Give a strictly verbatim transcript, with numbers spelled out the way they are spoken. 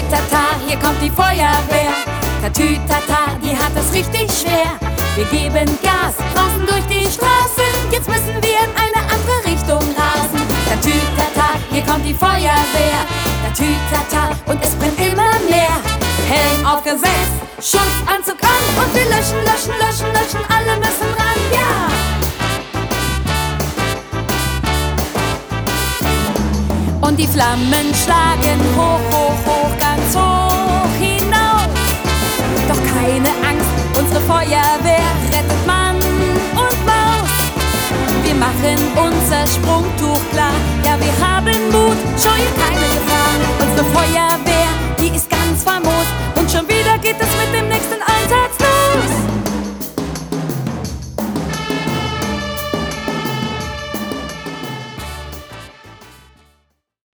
Tatütata, hier kommt die Feuerwehr. Tatütata, die hat es richtig schwer. Wir geben Gas, draußen durch die Straßen. Jetzt müssen wir in eine andere Richtung rasen. Tatütata, hier kommt die Feuerwehr. Tatütata, und es brennt immer mehr. Helm aufgesetzt, Schutzanzug an. Und wir löschen, löschen, löschen, löschen, alle müssen ran, ja! Und die Flammen schlagen hoch, hoch, hoch, ganz hoch hinaus. Doch keine Angst, unsere Feuerwehr rettet Mann und Maus. Wir machen unser Sprungtuch klar, ja wir haben Mut, scheuen keine Gefahr.